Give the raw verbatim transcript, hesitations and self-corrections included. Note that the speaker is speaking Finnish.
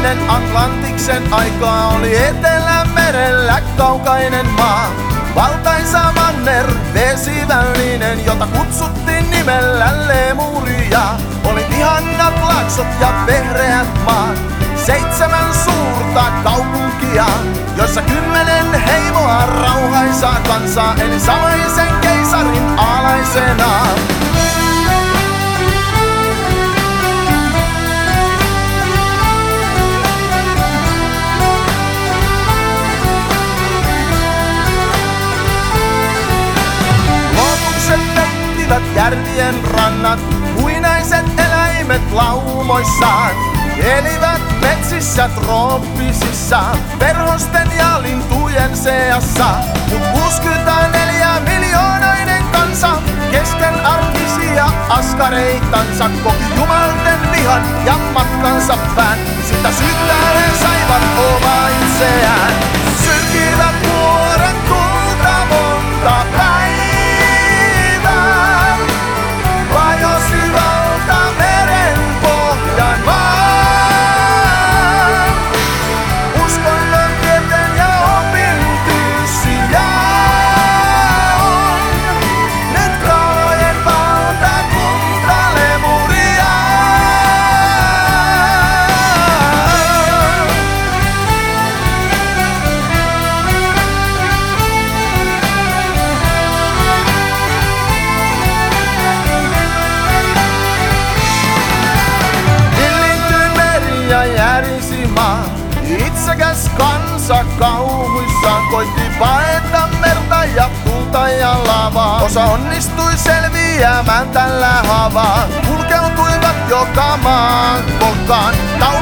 ennen Atlantiksen aikaa oli Etelämerellä kaukainen maa. Valtaisa manner, vesiväylinen, jota kutsuttiin nimellä Lemuria. Oli ihannat laaksot ja vehreät maat, seitsemän suurta kaupunkia, joissa kymmenen heimoa rauhaisaa kansaa eli samaisen keisarin alaisena. Järvien rannat, muinaiset eläimet laumoissaan elivät metsissä trooppisissa, perhosten ja lintujen seassa. Mut kuusikymmentäneljä miljoonainen kansa kesken arkisia askareitansa koki jumalten vihan ja matkansa pään. Sitä syyttää he saivat omaa itseään. Syrkivät vuoren kulta monta päivää. Itsekäs kansa kauhuissaan koitti paeta merta ja tulta ja lavaa. Osa onnistui selviämään tällä haavaa, kulkeutuivat joka maan kolkkaan.